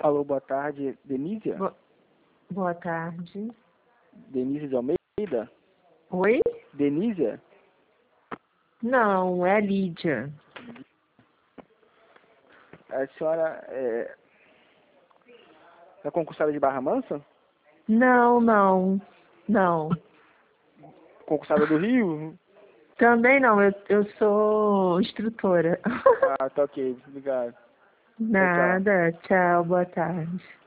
Alô, boa tarde, Denise? Boa tarde. Denise de Almeida? Oi? Denise? Não, é a Lídia. A senhora é concursada de Barra Mansa? Não. Concursada do Rio? Também não, eu sou instrutora. Ah, tá ok, obrigado. Tchau, tchau. Nada, tchau, boa tarde.